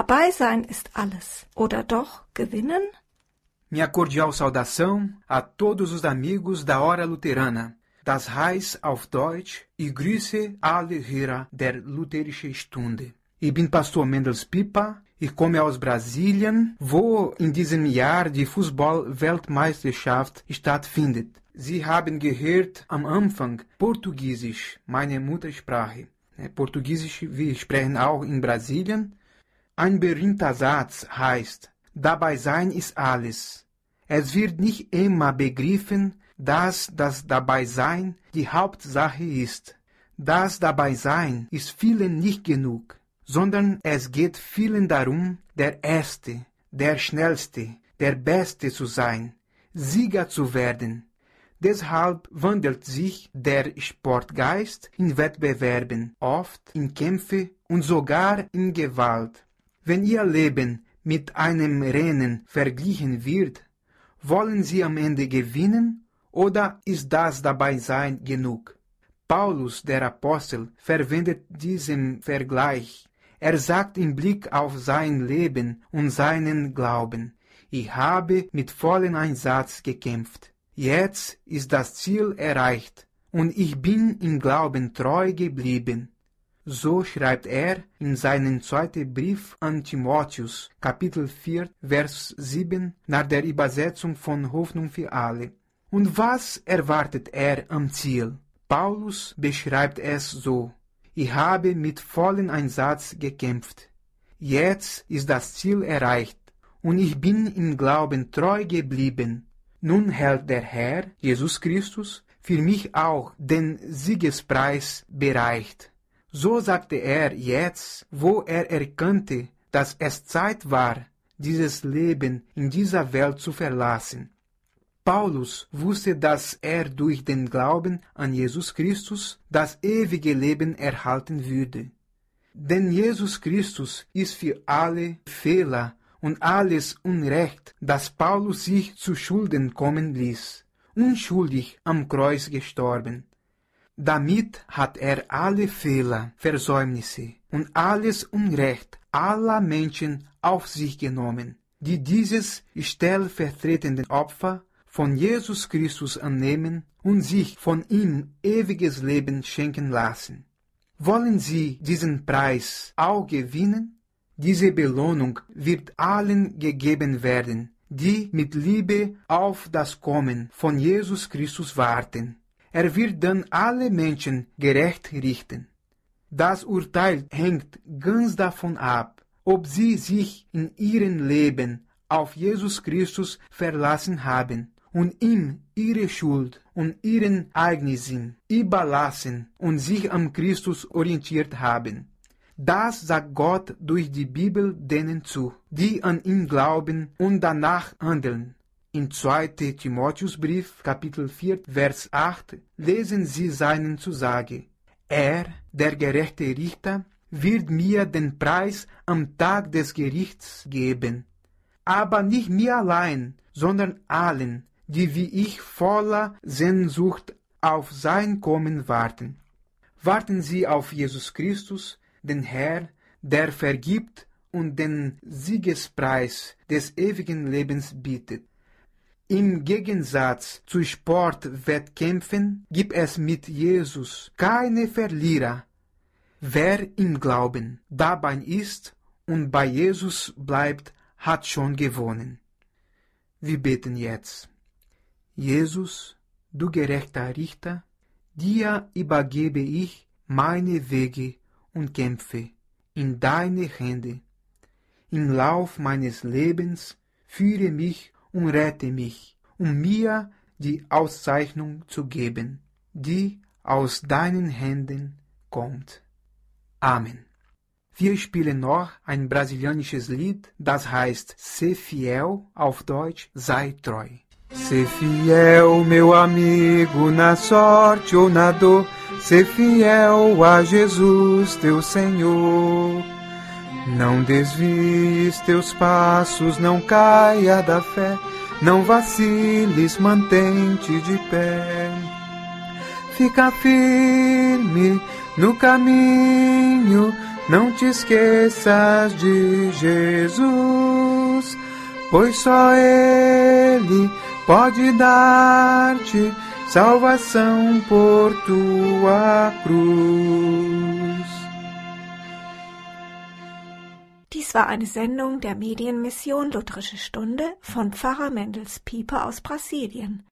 Dabei sein ist alles. Oder doch gewinnen? Minha cordial saudação a todos os amigos da Hora Luterana. Das heißt auf Deutsch, ich grüße alle Hörer der Lutherische Stunde. Ich bin Pastor Mendels Pipa, ich komme aus Brasilien, wo in diesem Jahr die Fußball-Weltmeisterschaft stattfindet. Sie haben gehört am Anfang Portugiesisch, meine Muttersprache. Portugiesisch, wir sprechen auch in Brasilien. Ein berühmter Satz heißt, dabei sein ist alles. Es wird nicht immer begriffen, dass das Dabeisein die Hauptsache ist. Das Dabeisein ist vielen nicht genug, sondern es geht vielen darum, der Erste, der Schnellste, der Beste zu sein, Sieger zu werden. Deshalb wandelt sich der Sportgeist in Wettbewerben, oft in Kämpfe und sogar in Gewalt. Wenn Ihr Leben mit einem Rennen verglichen wird, wollen Sie am Ende gewinnen oder ist das Dabeisein genug? Paulus, der Apostel, verwendet diesen Vergleich. Er sagt im Blick auf sein Leben und seinen Glauben, ich habe mit vollem Einsatz gekämpft. Jetzt ist das Ziel erreicht und ich bin im Glauben treu geblieben. So schreibt er in seinem zweiten Brief an Timotheus, Kapitel 4, Vers 7, nach der Übersetzung von Hoffnung für alle. Und was erwartet er am Ziel? Paulus beschreibt es so, ich habe mit vollem Einsatz gekämpft. Jetzt ist das Ziel erreicht und ich bin im Glauben treu geblieben. Nun hält der Herr, Jesus Christus, für mich auch den Siegespreis bereit. So sagte er jetzt, wo er erkannte, dass es Zeit war, dieses Leben in dieser Welt zu verlassen. Paulus wusste, dass er durch den Glauben an Jesus Christus das ewige Leben erhalten würde. Denn Jesus Christus ist für alle Fehler und alles Unrecht, das Paulus sich zu Schulden kommen ließ, unschuldig am Kreuz gestorben. Damit hat er alle Fehler, Versäumnisse und alles Unrecht aller Menschen auf sich genommen, die dieses stellvertretende Opfer von Jesus Christus annehmen und sich von ihm ewiges Leben schenken lassen. Wollen Sie diesen Preis auch gewinnen? Diese Belohnung wird allen gegeben werden, die mit Liebe auf das Kommen von Jesus Christus warten. Er wird dann alle Menschen gerecht richten. Das Urteil hängt ganz davon ab, ob sie sich in ihrem Leben auf Jesus Christus verlassen haben und ihm ihre Schuld und ihren Eigensinn überlassen und sich an Christus orientiert haben. Das sagt Gott durch die Bibel denen zu, die an ihn glauben und danach handeln. In 2. Timotheusbrief, Kapitel 4, Vers 8, lesen Sie seinen Zusage. Er, der gerechte Richter, wird mir den Preis am Tag des Gerichts geben. Aber nicht mir allein, sondern allen, die wie ich voller Sehnsucht auf sein Kommen warten. Warten Sie auf Jesus Christus, den Herr, der vergibt und den Siegespreis des ewigen Lebens bietet. Im Gegensatz zu Sportwettkämpfen gibt es mit Jesus keine Verlierer. Wer im Glauben dabei ist und bei Jesus bleibt, hat schon gewonnen. Wir beten jetzt. Jesus, du gerechter Richter, dir übergebe ich meine Wege und Kämpfe in deine Hände. Im Lauf meines Lebens führe mich und rette mich, um mir die Auszeichnung zu geben, die aus deinen Händen kommt. Amen. Wir spielen noch ein brasilianisches Lied, das heißt Ser Fiel, auf Deutsch Sei treu. Ser fiel, meu amigo, na sorte ou na dor, ser fiel a Jesus, teu Senhor. Não desvies teus passos, não caia da fé, não vaciles, mantém-te de pé. Fica firme no caminho, não te esqueças de Jesus, pois só Ele pode dar-te salvação por tua cruz. Dies war eine Sendung der Medienmission Lutherische Stunde von Pfarrer Mendels Pieper aus Brasilien.